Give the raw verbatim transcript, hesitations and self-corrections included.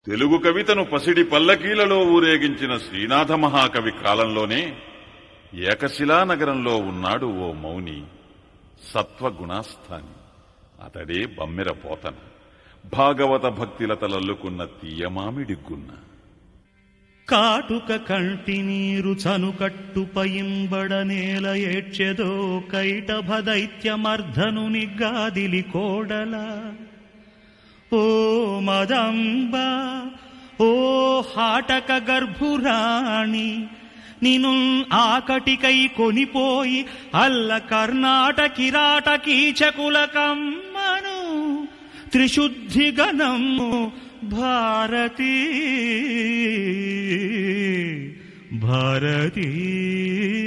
తెలుగు కవితను పసిడి పల్లకీలలో ఊరేగించిన శ్రీనాథ మహాకవి కాలంలోనే ఏకశిలా నగరంలో ఉన్నాడు ఓ మౌని, సత్వగుణాస్థాని. అతడే బమ్మెర పోతన, భాగవత భక్తిలతలల్లుకున్న తీయమామిడి గున్న. కాటుక కంటి నీరు చనుకట్టు పయింబడ నేల ఏడ్చెదో కైటభదైత్యమర్ధనుని గాదిలి కోడల. ఓ మదంబ, ఓ హాటక గర్భురాణి, నిను ఆకటికై కొనిపోయి అల్ల కర్ణాటకిరాట కీచకుల కమ్మను త్రిశుద్ధి గణము భారతీ భారతీ.